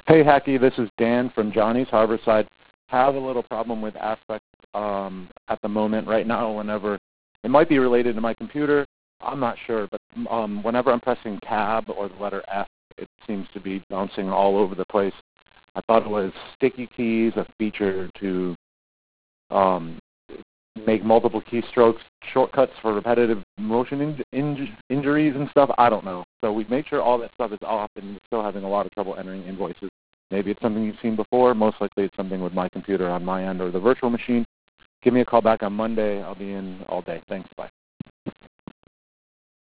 Hey, Hacky, this is Dan from Johnny's Harborside. Have a little problem with Aspect at the moment right now. Whenever it might be related to my computer, I'm not sure, but whenever I'm pressing Tab or the letter F, it seems to be bouncing all over the place. I thought it was sticky keys, a feature to um, make multiple keystrokes shortcuts for repetitive motion injuries and stuff. I don't know. So we've made sure all that stuff is off, and we're still having a lot of trouble entering invoices. Maybe it's something you've seen before. Most likely it's something with my computer on my end or the virtual machine. Give me a call back on Monday. I'll be in all day. Thanks. Bye.